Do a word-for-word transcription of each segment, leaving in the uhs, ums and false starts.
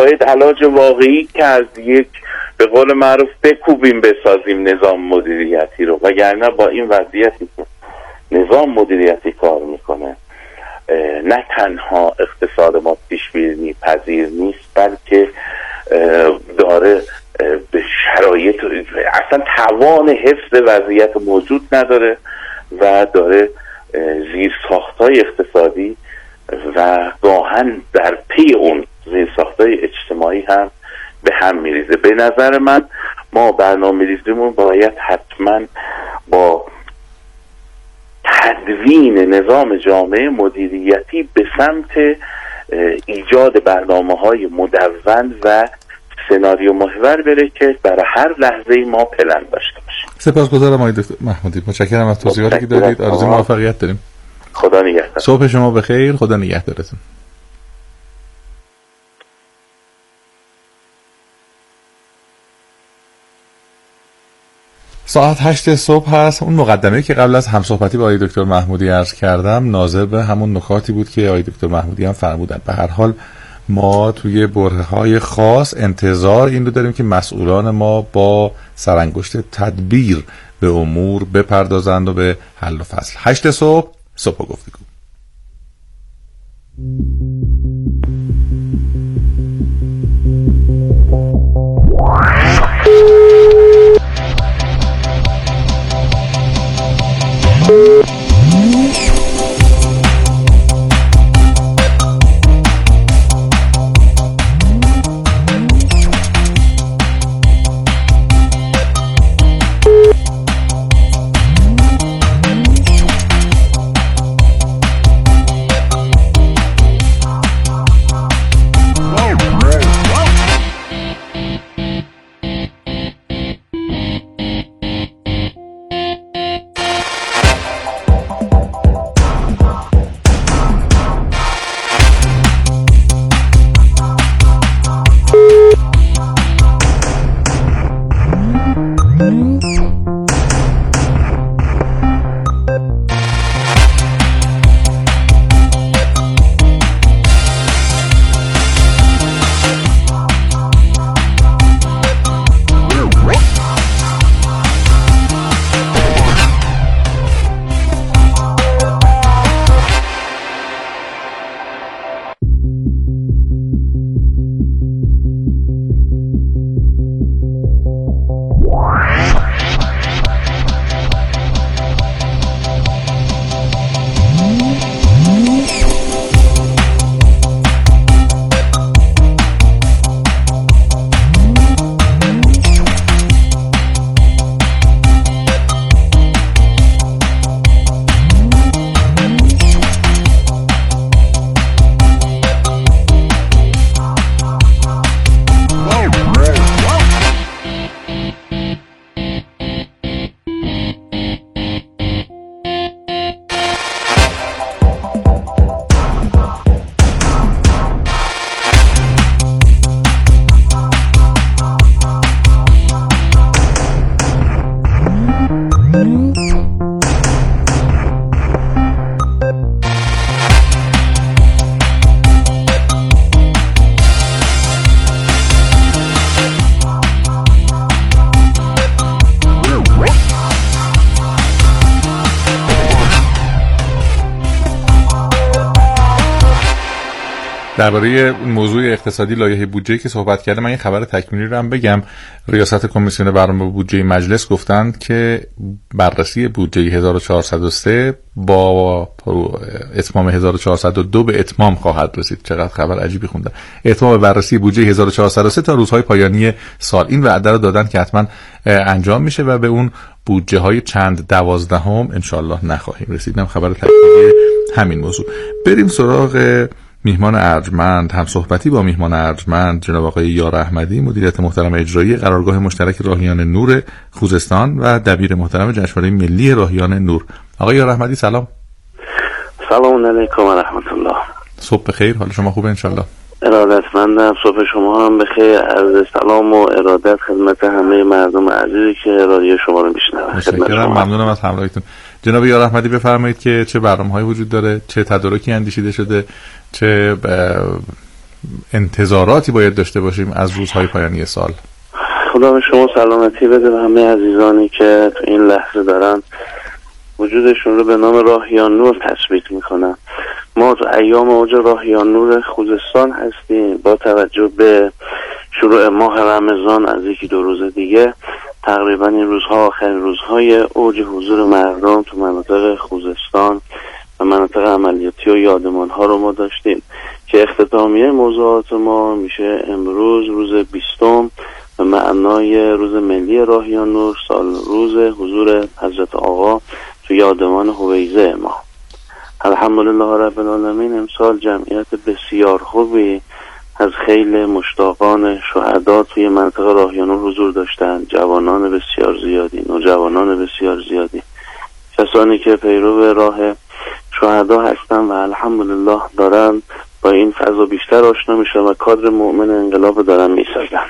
باید علاج واقعی که از یک به قول معروف بکوبیم بسازیم نظام مدیریتی رو، وگرنه با این وضعیتی که نظام مدیریتی کار میکنه نه تنها اقتصاد ما پیش‌بینی پذیر نیست، بلکه داره به شرایط اصلا توان حفظ وضعیت موجود نداره و داره زیر ساختای اقتصادی و گاهن در پی اون زیر ساختای اجتماعی هم به هم میریزه. به نظر من ما برنامه ریزیمون باید حتما با تدوین نظام جامعه مدیریتی به سمت ایجاد برنامه‌های مدون و سناریو محور بره که برای هر لحظه ما پلن داشته باشیم. سپاسگزارم آقای دکتر محمودی، متشکرم از توضیحاتی که دادید. آرزوی موفقیت داریم. خدا نگهدار. صبح شما بخیر. خدا نگهدارتون. ساعت هشت صبح هست. اون مقدمه که قبل از همصحبتی با آقای دکتر محمودی عرض کردم ناظر به همون نکاتی بود که آقای دکتر محمودی هم فرمودن. به هر حال ما توی برهه‌های خاص انتظار این رو داریم که مسئولان ما با سرانگشت تدبیر به امور بپردازند و به حل و فصل. هشت صبح صبح گفتگو. درباره موضوع اقتصادی لایحه بودجه که صحبت کرده من یه خبر تکمیلی رو هم بگم. ریاست کمیسیون برنامه بودجه مجلس گفتند که بررسی بودجه هزار و چهارصد و سه با اتمام هزار و چهارصد و دو به اتمام خواهد رسید. چقدر خبر عجیبی خوندم. اتمام بررسی بودجه هزار و چهارصد و سه تا روزهای پایانی سال. این وعده رو دادن که حتما انجام میشه و به اون بودجه های چند دوازدهم انشالله نخواهیم رسیدم. خبر تکمیلی همین موضوع. بریم سراغ میهمان ارجمند. هم صحبتی با میهمان ارجمند جناب آقای یار احمدی، مدیریت محترم اجرایی قرارگاه مشترک راهیان نور خوزستان و دبیر محترم جشنواره ملی راهیان نور. آقای یار احمدی سلام. سلام علیکم و رحمت الله. صبح بخیر. حال شما خوبه انشالله؟ ارادتمندم. صبح شما هم بخیر. عرض سلام و ارادت خدمت همه مردم عزیزی که رادیو شما رو میشنون. متشکرم. ممنونم از همراهیتون. جناب یار احمدی بفرمایید که چه برنامه‌هایی وجود داره، چه تدارکی اندیشیده شده، چه انتظاراتی باید داشته باشیم از روزهای پایانی سال؟ خدا به شما سلامتی بده و همه عزیزانی که تو این لحظه دارن وجودشون رو به نام راهیان نور تثبیت میکنن. ما تو ایام اوج راهیان نور خوزستان هستیم. با توجه به شروع ماه رمضان از یکی دو روز دیگه تقریبا این روزها آخرین روزهای اوج حضور مردم تو مناطق خوزستان و مناطق عملیاتی و یادمان ها رو ما داشتیم که اختتامیه موضوعات ما میشه امروز روز بیستم و معنای روز ملی راهیان نور، سال روز حضور حضرت آقا تو یادمان هویزه ما. الحمدلله رب العالمین امسال جمعیت بسیار خوبی از خیل مشتاقان شهدا توی منطقه راهیان نور حضور داشتند. جوانان بسیار زیادی، نوجوانان بسیار زیادی، کسانی که پیرو راه شهدا هستن و الحمدلله دارن با این فضا بیشتر آشنا میشن و کادر مؤمن انقلاب دارن میسازن.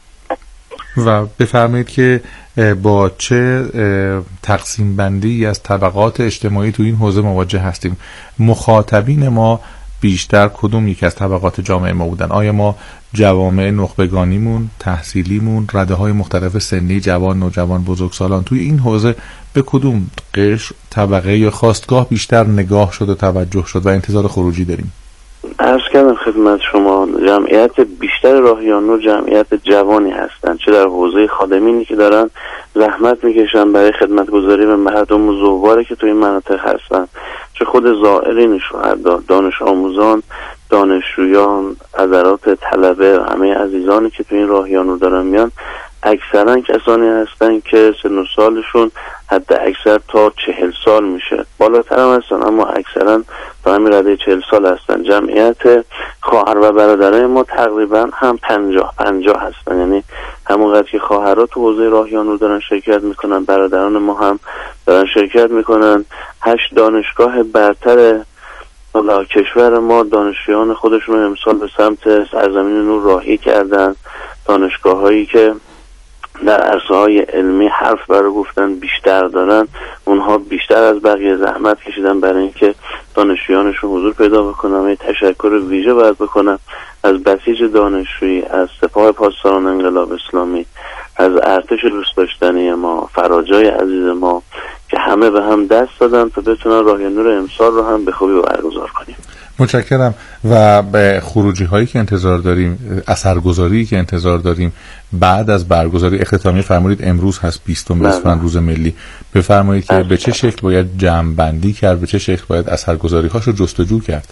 و بفرمایید که با چه تقسیم بندی از طبقات اجتماعی تو این حوزه مواجه هستیم؟ مخاطبین ما بیشتر کدوم یک از طبقات جامعه ما بودن؟ آیا ما جوامع نخبگانیمون، تحصیلیمون، رده‌های مختلف سنی، جوان، نوجوان، بزرگسالان، توی این حوزه به کدوم قشر، طبقه یا خواستگاه بیشتر نگاه شد و توجه شد و انتظار خروجی داریم؟ عرض کردم خدمت شما جمعیت بیشتر راهیان نور جمعیت جوانی هستند، چه در حوزه خادمینی که دارن زحمت میکشن برای خدمتگزاری به مردم و زواره که توی این مناطق هستن، چه خود زائرین شهدا، دانش آموزان، دانشجویان، حضرات طلبه و همه عزیزانی که توی این راهیان نور دارن میان، اکثرا کسانی هستن که سن و سالشون حد اکثر تا چهل سال میشه، بالاتر هم هستن اما اکثرا تا همین رده چهل سال هستن. جمعیت خواهر و برادرای ما تقریبا هم پنجاه پنجاه هستن، یعنی همونقدر که خواهرها تو حوزه راهیان نور دارن شرکت میکنن، برادران ما هم دارن شرکت میکنن. هشت دانشگاه برتر کشور ما دانشجویان خودشون رو امسال به سمت سرزمین نور راهی کردن. دانشگاه هایی که در عرصه های علمی حرف برای گفتن بیشتر دارن، اونها بیشتر از بقیه زحمت کشیدن برای اینکه دانشجویانشون حضور پیدا بکنن. یه تشکر ویژه باید بکنم از بسیج دانشجویی، از سپاه پاسداران انقلاب اسلامی، از ارتش دوست داشتنی ما، فراجای عزیز ما که همه به هم دست دادن تا بتونن راهیان نور امسال رو هم به خوبی برگزار کنیم. متشکرم. و به خروجی هایی که انتظار داریم، اثرگذاری که انتظار داریم بعد از برگزاری اختتامیه، فرمودید امروز هست بیستم اسفند روز ملی، بفرمایید که به چه شکل باید جمع بندی کرد، به چه شکل باید اثرگذاری هاشو جستجو کرد؟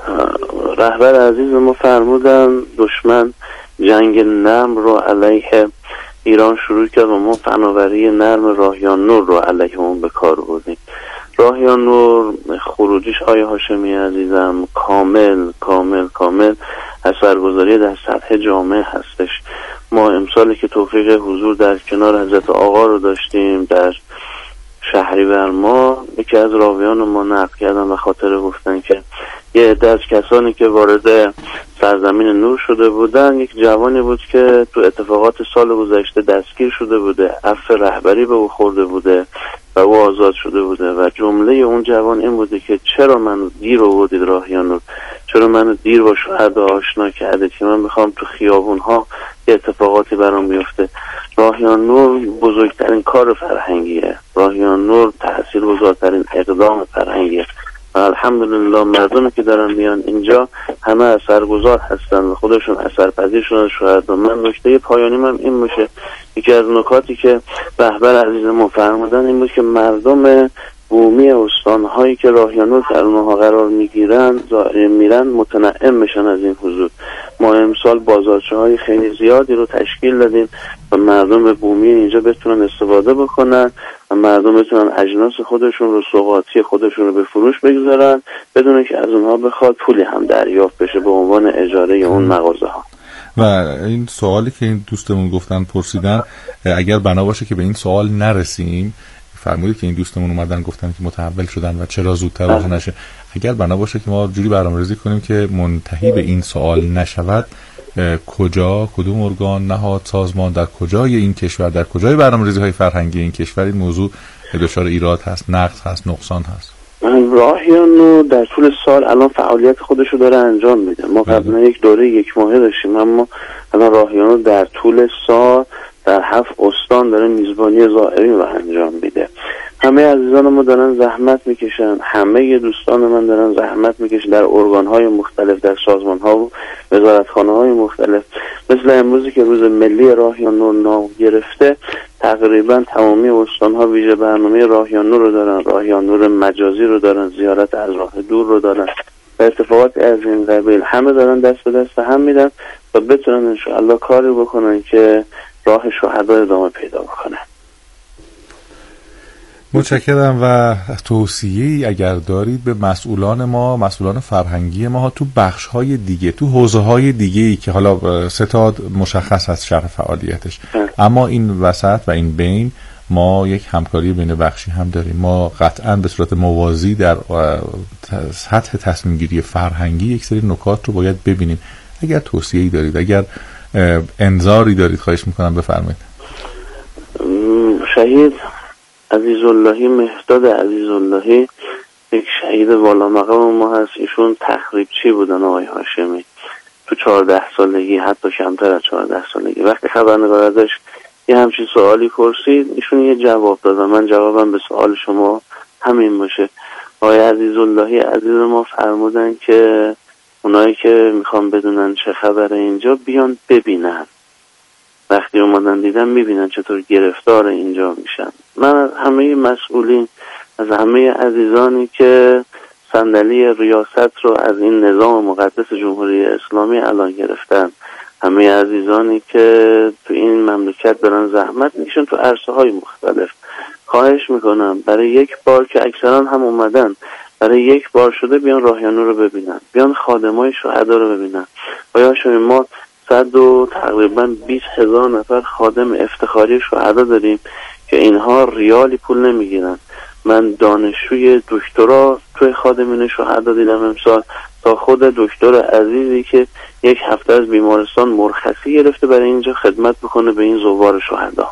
رهبر عزیز ما فرمودن دشمن جنگ نرم رو علیه ایران شروع کرد و ما فناوری نرم راهیان نور رو علیه اون به کار بردیم. راهیان نور خروجیش آیه هاشمی عزیزم کامل کامل کامل اثرگذاری در سطح جامعه هستش. ما امسالی که توفیق حضور در کنار حضرت آقا رو داشتیم در شهریور ما، یکی از راویان ما نقل کردن و خاطره گفتن که یه عده از کسانی که وارد سرزمین نور شده بودن، یک جوانی بود که تو اتفاقات سال گذشته دستگیر شده بوده، عفو رهبری به او خورده بوده و او آزاد شده بوده و جمله اون جوان این بوده که چرا منو دیر آوردید راهیان نور، چرا منو دیر با شهدا آشنا کردید که من میخوام تو خیابون ها یه اتفاقاتی برام بیفته. راهیان نور بزرگترین کار فرهنگیه، راهیان نور تاثیرگذارترین اقدام فرهنگیه و الحمدلله مردمی که دارن میان اینجا همه اثرگذار هستن و خودشون اثرپذیر شدن شهدا. من نکته پایانی من این میشه، یکی از نکاتی که رهبر عزیز ما فرمودن این بود که مردم بومی استانهایی که راهیان نور در اونها قرار میگیرن میرن متنعم بشن از این حضور. ما امسال بازارچه های خیلی زیادی رو تشکیل دادیم و مردم بومی اینجا بتونن استفاده بکنن و مردم بتونن اجناس خودشون رو، سوغاتی خودشون رو به فروش بگذارن بدون که از اونها بخواد پولی هم دریافت بشه به عنوان اجاره اون مغازه ها. و این سوالی که این دوستمون گفتن پرسیدن، اگر بنا باشه که به این سوال نرسیم، فرمودید که این دوستمون اومدن گفتن که متحول شدن و چرا زودتر روز نشه، اگر بنا باشه که ما جوری برنامه‌ریزی کنیم که منتهی به این سوال نشود، کجا، کدوم ارگان، نهاد، سازمان در کجای این کشور، در کجای برنامه‌ریزی‌های فرهنگی این کشور این موضوع دچار ایراد هست، نقص هست، نقصان هست؟ راهیان نور در طول سال الان فعالیت خودشو داره انجام میده. ما قبلا یک دوره یک ماهه داشتیم، اما الان راهیان نور در طول سال در هفت استان داره میزبانی زائرین رو انجام میده. همه عزیزان ما دارن زحمت میکشن، همه دوستان من دارن زحمت میکشن در ارگان‌های مختلف، در سازمان‌ها و وزارتخانه‌های مختلف. مثل امروزی که روز ملی راهیان نور نام گرفته، تقریبا تمامی استان‌ها ویژه برنامه راهیان نور رو دارن، راهیان نور مجازی رو دارن، زیارت از راه دور رو دارن و اتفاقات از این قبیل. همه دارن دست به دست هم میدن و بتونن انشاءالله کاری بکنن که راه شهدا ادامه پیدا بکنه. متشکرم. و توصیه‌ای اگر دارید به مسئولان ما، مسئولان فرهنگی ما تو بخش‌های دیگه، تو حوزه‌های دیگه‌ای که حالا ستاد مشخص از شرح فعالیتش، اما این وسط و این بین ما یک همکاری بین بخشی هم داریم. ما قطعاً به صورت موازی در سطح تصمیم گیری فرهنگی یک سری نکات رو باید ببینیم. اگر توصیه‌ای دارید، اگر انذاری دارید، خواهش می‌کنم بفرمایید. شهید عزیزاللهی مهداد عزیزاللهی یک شهید والا مقام ما هست. ایشون تخریبچی بودن آقای هاشمی تو چهارده سالگی، حتی کمتر از چهارده سالگی. وقتی خبرنگار ازش یه همچین سوالی پرسید، ایشون یه جواب داد و من جوابم به سوال شما همین باشه. آقای عزیزاللهی عزیز ما فرمودن که اونایی که میخوان بدونن چه خبره اینجا بیان ببینن. وقتی اومدن دیدن میبینن چطور گرفتار اینجا میشن. من از همه مسئولین، از همه عزیزانی که صندلی ریاست رو از این نظام مقدس جمهوری اسلامی الان گرفتن، همه عزیزانی که تو این مملکت دارن زحمت میکشن تو عرصه های مختلف، خواهش میکنم برای یک بار که اکثرا هم اومدن، برای یک بار شده بیان راهیان نور رو ببینن، بیان خادمای شهدا رو ببینن. آیا شما ما صد و تقریبا بیست هزار نفر خادم افتخاری شهدا داریم که اینها ریالی پول نمیگیرن. من دانشجوی دکترا توی خادمین شهدا دیدم امسال، تا خود دکتر عزیزی که یک هفته از بیمارستان مرخصی گرفته برای اینجا خدمت بکنه به این زوار شهدا.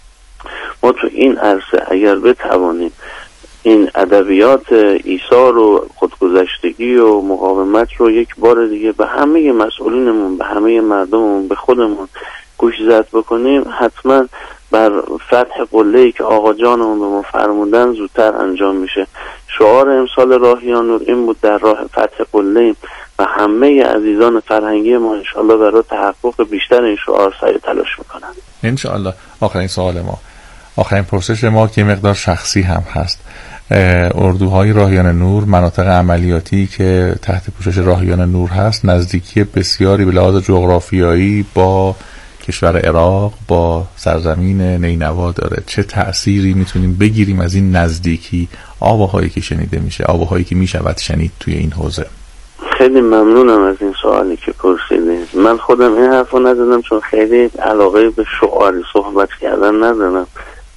ما تو این عرصه اگر بتوانیم این ادبیات ایثار و خودگذشتگی و مقاومت رو یک بار دیگه به همه مسئولینمون، به همه مردممون، به خودمون گوش زد بکنیم، حتما بر فتح قله‌ای که آقا جانمون به ما فرمودن زودتر انجام میشه. شعار امسال راهیان نور این بود، در راه فتح قله‌ایم و همه عزیزان فرهنگی ما انشالله برای تحقق بیشتر این شعار سعی تلاش میکنن انشالله. آخرین سوال ما، آخرین پرسش ما که مقدار شخصی هم هست، اردوهای راهیان نور، مناطق عملیاتی که تحت پوشش راهیان نور هست، نزدیکی بسیاری به لحاظ جغرافیایی با کشور عراق، با سرزمین نینوا داره. چه تأثیری میتونیم بگیریم از این نزدیکی، آواهایی که شنیده میشه، آواهایی که میشود شنید توی این حوزه؟ خیلی ممنونم از این سوالی که پرسیدید. من خودم این حرفو نزدم چون خیلی علاقه به شعاری صحبت کردن ندارم.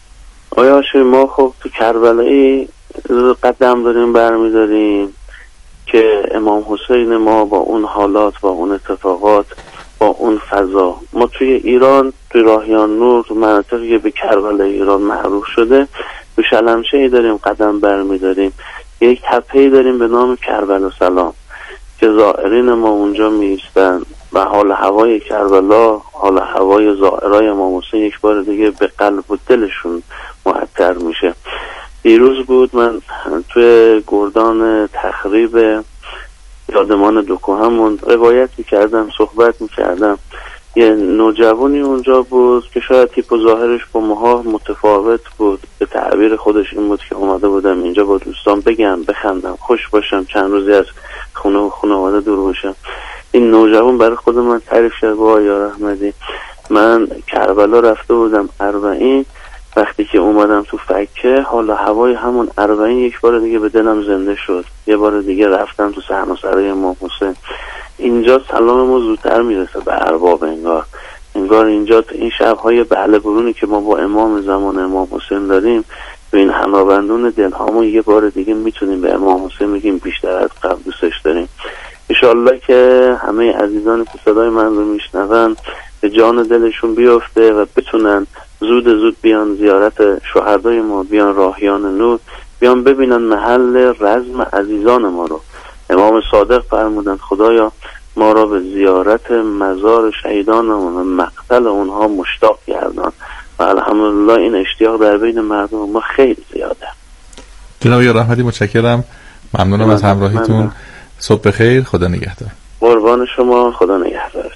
آیا ما خب تو کربلایی قدم داریم برمیداریم که امام حسین ما با اون حالات، با اون اتفاقات، با اون فضا، ما توی ایران، توی راهیان نور، تو مناطقی که به کربلای ایران معروف شده، تو شلمچه‌ای داریم قدم برمیداریم. یک تپه‌ای داریم به نام کربلا سلام که زائرین ما اونجا میایستن و حال هوای کربلا، حال هوای زائرای امام حسین یک بار دیگه به قلب و دلشون معطر میشه. دیروز بود من توی گردان تخریب یادمان دکو همون روایت میکردم، صحبت میکردم. یه نوجوانی اونجا بود که شاید تیپ و ظاهرش با ماها متفاوت بود. به تعبیر خودش این بود که اومده بودم اینجا با دوستان بگم، بخندم، خوش باشم، چند روزی از خونه و خانواده دور باشم. این نوجوان برای خود من تعریف کرد: با یا رحمدی، من کربلا رفته بودم اربعین، وقتی که اومدم تو فکه حالا هوای همون اربعین یک بار دیگه به دلم زنده شد. یه بار دیگه رفتم تو صحن و سرای امام حسین. اینجا سلام ما زودتر میرسه به ارباب. انگار انگار اینجا تو این شب‌های بهله برونی که ما با امام زمان امام حسین داریم، تو این حنابندون دلهامون یه بار دیگه میتونیم به امام حسین بگیم بیشتر از قبل دوستش داریم. انشالله که همه عزیزان که صدای من رو میشنون به جان دلشون بیفته و بتونن زود زود بیان زیارت شهدای ما، بیان راهیان نور بیان ببینن محل رزم عزیزان ما رو. امام صادق فرمودن خدایا ما را به زیارت مزار شهیدانمون و مقتل اونها مشتاق گردان و الحمدلله این اشتیاق در بین مردم ما خیلی زیاده. جناب یار رحمتی متشکرم، ممنونم از همراهیتون. صبح بخیر، خدا نگهدار. قربان شما، خدا نگهدارتون.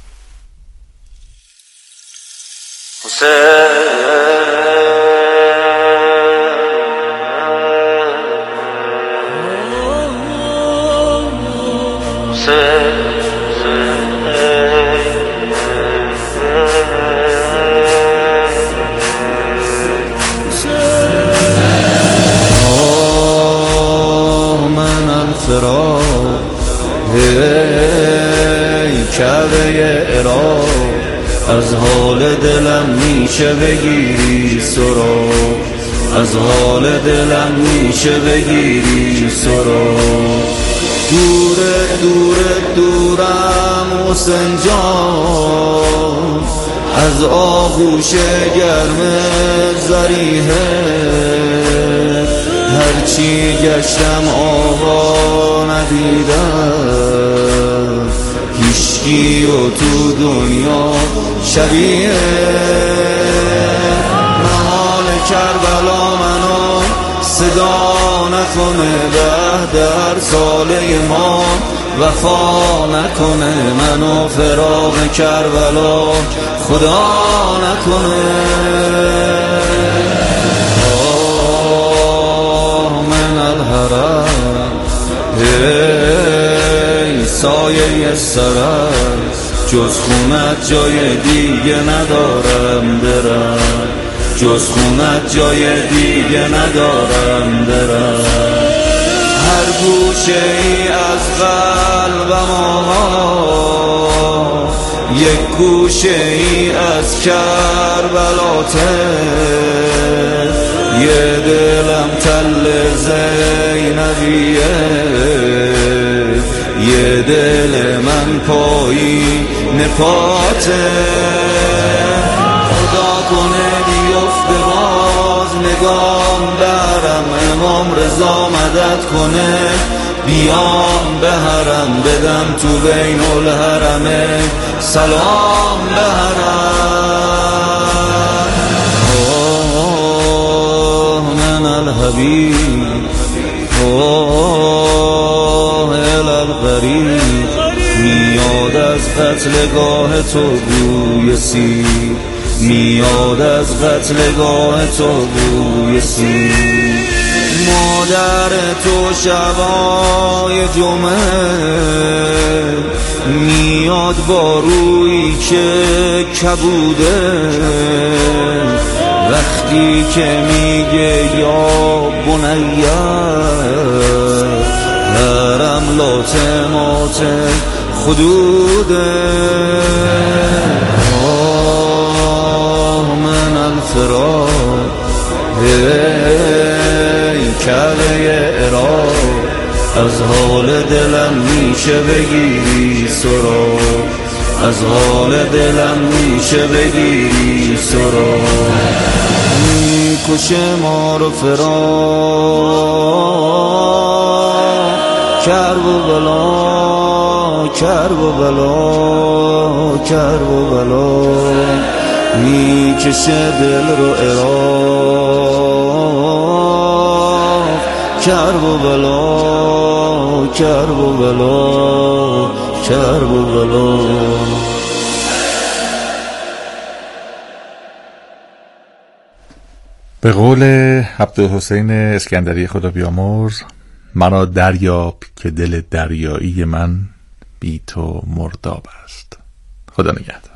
از حال دلم میشه بگیری سرا، از حال دلم میشه بگیری سرا. دوره دوره دورم حسین جان، از آغوش گرم زریحه، هرچی گشتم آقا ندیدم، هیچکی و تو دنیا شبیه محال کربلا منو صدا نکنه، ده در ساله ما وفا نکنه، منو فراق کربلا خدا نکنه. آه من الحرم ای سایه سرم، جز خونت جای دیگه ندارم برم، جز خونت جای دیگه ندارم برم. هر گوشه ای از قلبم آقا، یک گوشه ای از کربلاته، یه دلم تل زینبیه، یه دل من پایی نپاته. خدا کنه بیفته باز نگام برم، امام رضا مدد کنه بیام به حرم، بدم تو بین الحرمه سلام به حرم. آه من الحبیب، آه الالغریب، میاد از قتلگاه تو بوی سیر، میاد از قتلگاه تو بوی سیر. مادر تو شبای جمعه میاد با روی که کبوده، وقتی که میگه یا بنیه هرم لاتمات خدوده. آه من الفراق ای کعبه عراق، از حال دلم میشه بگیری سرا، از حال دلم میشه بگیری سرا. میکشه ما رو فراق، کرب و بلا، کرب و بلا، کرب و بلا، میکشه دل رو عراق، کرب و بلا، کرب و بلا، کرب و بلا. به قول عبدالحسین اسکندری خدا بیامرز، مرا دریاب که دل دریایی من بی تو مرداب است. خدا نگهدار.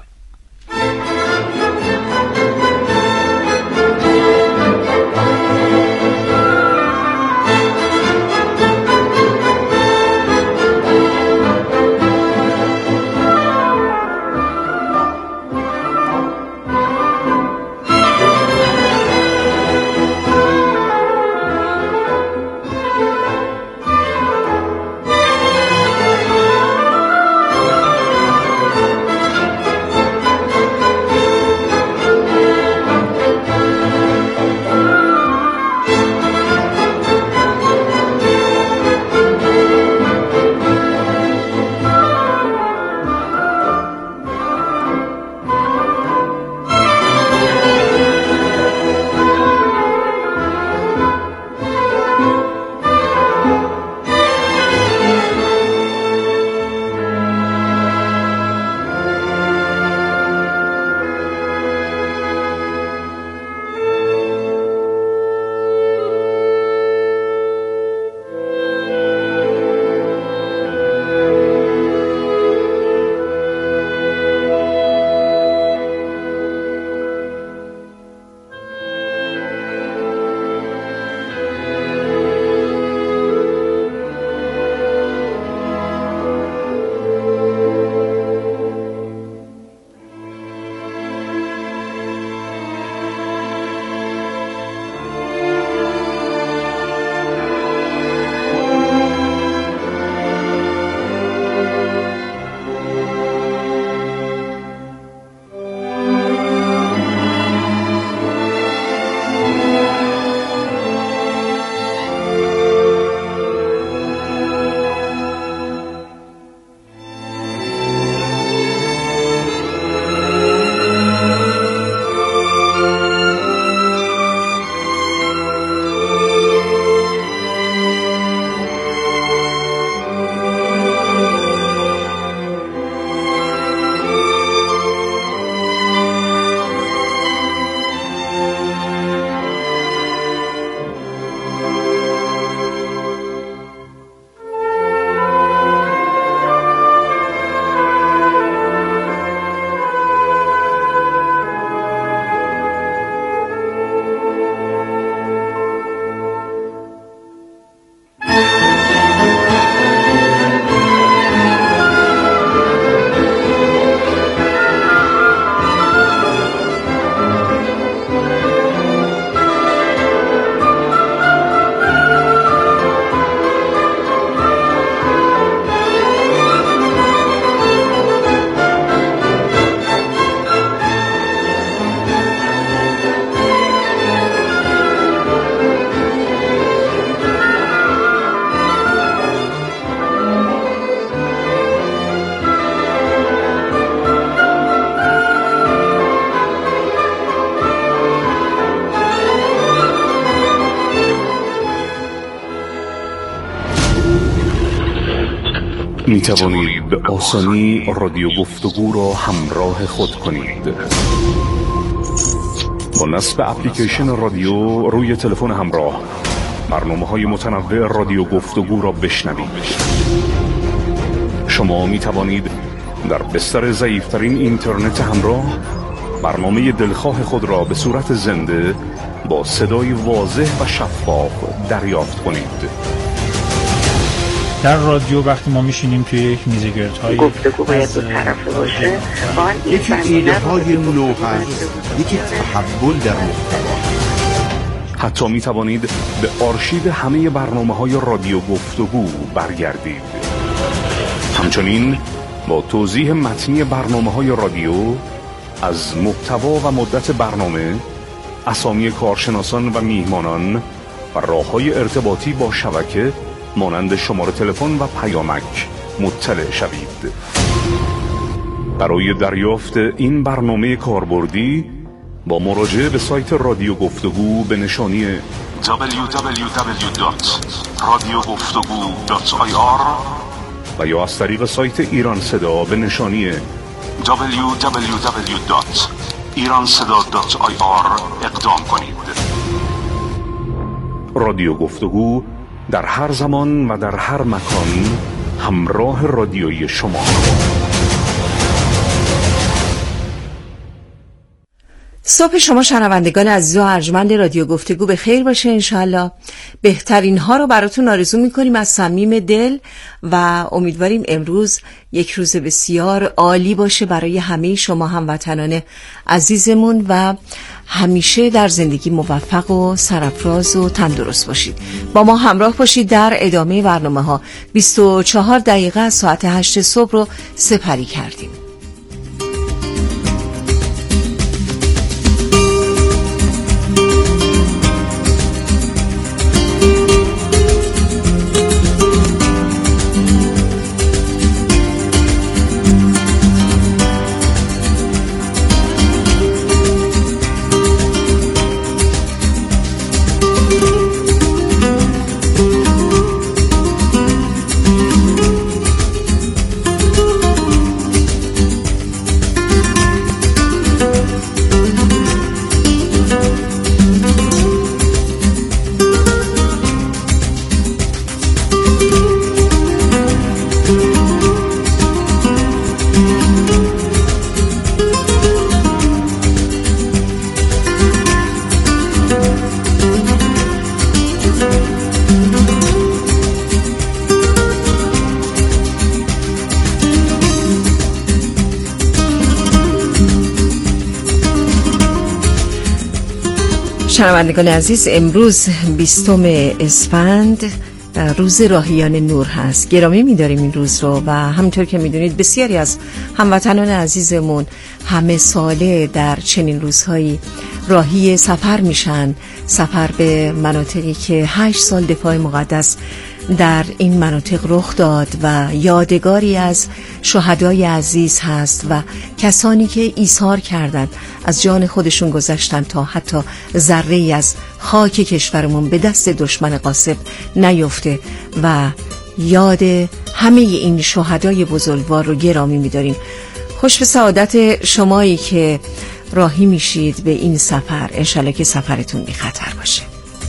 می توانید به آسانی رادیو گفتگو را همراه خود کنید. با نصب اپلیکیشن رادیو روی تلفن همراه برنامه‌های متنوع رادیو گفتگو را بشنوید. شما می توانید در بستر ضعیف‌ترین اینترنت همراه برنامه دلخواه خود را به صورت زنده با صدای واضح و شفاف دریافت کنید. در رادیو وقتی ما میشینیم توی یک میزگردهای گفتگو باید دو طرفه باشه، یکی ایده های نو هست، یکی تحول در محتوا. حتی می توانید به آرشیو همه برنامه های رادیو گفتگو برگردید. همچنین با توضیح متنی برنامه های رادیو از محتوا و مدت برنامه، اسامی کارشناسان و میهمانان و راه‌های ارتباطی با شبکه مانند شماره تلفن و پیامک مطلع شوید. برای دریافت این برنامه کاربردی با مراجعه به سایت رادیو گفتگو به نشانی دبلیو دبلیو دبلیو دات رادیو گفتگو دات آی آر و یا از طریق سایت ایران صدا به نشانی دبلیو دبلیو دبلیو دات ایران صدا دات آی آر اقدام کنید. رادیو گفتگو در هر زمان و در هر مکان همراه رادیویی شما. صبح شما شنوندگان عزیز و ارجمند رادیو گفتگو به خیر باشه انشالله. بهترین ها رو براتون آرزو میکنیم از صمیم دل و امیدواریم امروز یک روز بسیار عالی باشه برای همه شما هموطنان عزیزمون و همیشه در زندگی موفق و سرافراز و تندرست باشید. با ما همراه باشید در ادامه برنامه ها. بیست و چهار دقیقه از ساعت هشت صبح رو سپری کردیم. شنوندگان عزیز، امروز بیستم اسفند روز راهیان نور هست. گرامی می‌داریم این روز رو و همونطور که می‌دونید بسیاری از هموطنان عزیزمون همه ساله در چنین روزهایی راهی سفر میشن، سفر به مناطقی که هشت سال دفاع مقدس در این مناطق رخ داد و یادگاری از شهدای عزیز هست و کسانی که ایثار کردند، از جان خودشون گذشتن تا حتی ذره‌ای از خاک کشورمون به دست دشمن غاصب نیفته و یاد همه این شهدای بزرگوار رو گرامی می‌داریم. خوش به سعادت شمایی که راهی میشید به این سفر. انشالله که سفرتون بی خطر باشه.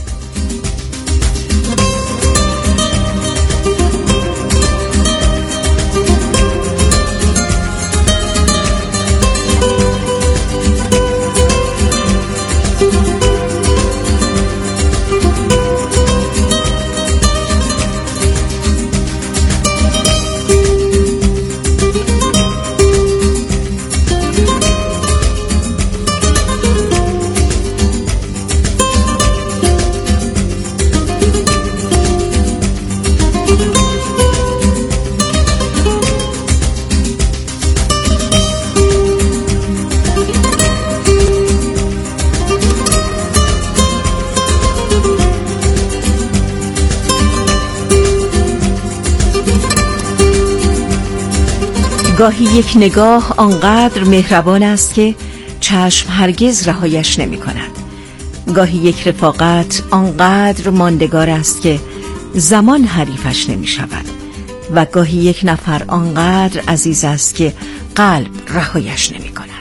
گاهی یک نگاه آنقدر مهربان است که چشم هرگز رهایش نمی کند. گاهی یک رفاقت آنقدر ماندگار است که زمان حریفش نمی شود. و گاهی یک نفر آنقدر عزیز است که قلب رهایش نمی کند.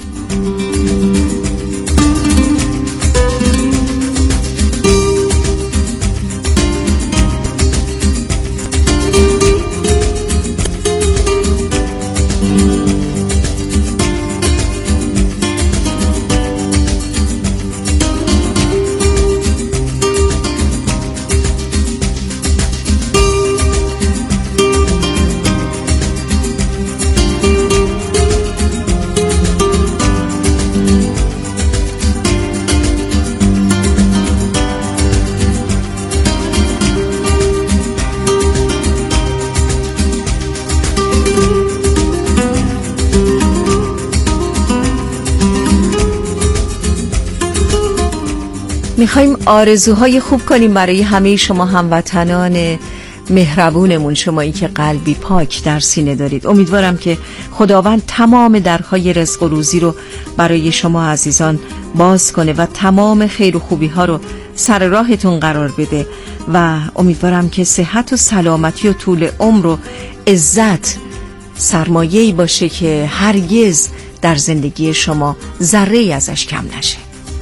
میخوایم آرزوهای خوب کنیم برای همه شما هموطنان مهربونمون، شمایی که قلبی پاک در سینه دارید. امیدوارم که خداوند تمام درهای رزق و روزی رو برای شما عزیزان باز کنه و تمام خیر و خوبی ها رو سر راهتون قرار بده و امیدوارم که صحت و سلامتی و طول عمر و عزت سرمایه‌ای باشه که هرگز در زندگی شما ذره‌ای ازش کم نشه.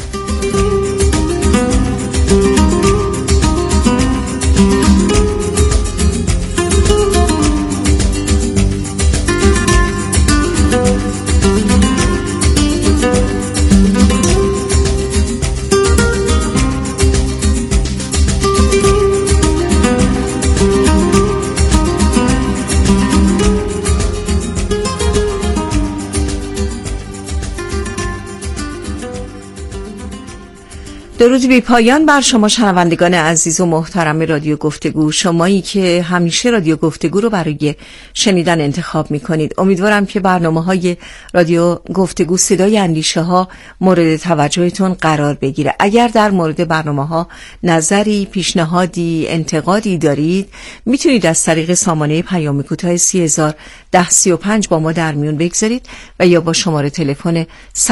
درود بی پایان بر شما شنوندگان عزیز و محترم رادیو گفتگو، شمایی که همیشه رادیو گفتگو رو برای شنیدن انتخاب می کنید. امیدوارم که برنامه‌های رادیو گفتگو صدای اندیشه ها مورد توجهتون قرار بگیره. اگر در مورد برنامه‌ها نظری، پیشنهادی، انتقادی دارید، میتونید از طریق سامانه پیام کوتاه سی هزار ده سی و پنج با ما در میون بگذارید و یا با شماره تلفن